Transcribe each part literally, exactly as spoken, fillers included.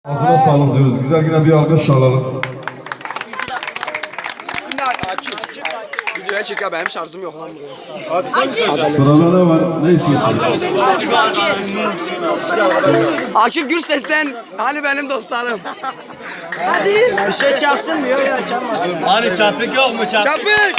Ağzına sağlık diyoruz. Güzel güne bir alkış alalım. Videoya çeker, benim şarjım yok lan. Sırada ne var? Ne istiyorsun? Akif Gürses'ten hani benim dostlarım. Bir şey çalsın mı? Yok ya çalmasın. Hani çapık yok mu çapık? Çapık!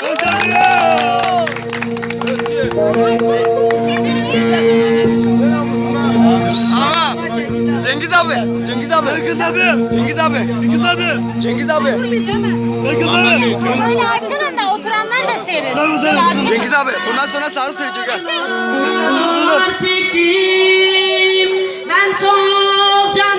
Aha! Cengiz abi! Cengiz abi! Cengiz abi! Cengiz abi! Cengiz abi! Cengiz abi! Cengiz abi! Böyle açalım da oturanlar da seyretsin. Cengiz abi! Bundan sonra sarı söyleyecek ha. Çektim ben çok can